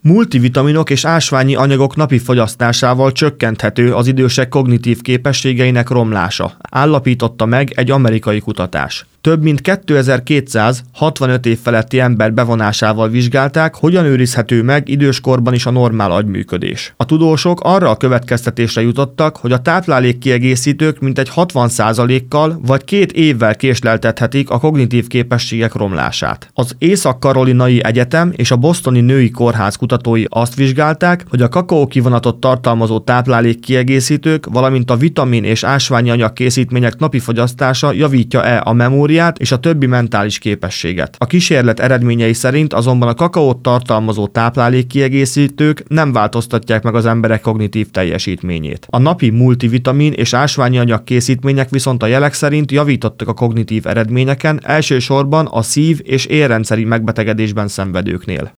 Multivitaminok és ásványi anyagok napi fogyasztásával csökkenthető az idősek kognitív képességeinek romlása, állapította meg egy amerikai kutatás. Több mint 2200 65 év feletti ember bevonásával vizsgálták, hogyan őrizhető meg időskorban is a normál agyműködés. A tudósok arra a következtetésre jutottak, hogy a táplálékkiegészítők mintegy 60%-kal vagy 2 évvel késleltethetik a kognitív képességek romlását. Az Észak-Karolinai Egyetem és a Bostoni Női Kórház kutatói azt vizsgálták, hogy a kakaókivonatot tartalmazó táplálékkiegészítők, valamint a vitamin és ásványi anyag készítmények napi fogyasztása javítja-e a memóriát és a többi mentális képességet. A kísérlet eredményei szerint azonban a kakaót tartalmazó táplálékkiegészítők nem változtatják meg az emberek kognitív teljesítményét. A napi multivitamin és ásványi anyag készítmények viszont a jelek szerint javítottak a kognitív eredményeken, elsősorban a szív- és érrendszeri megbetegedésben szenvedőknél.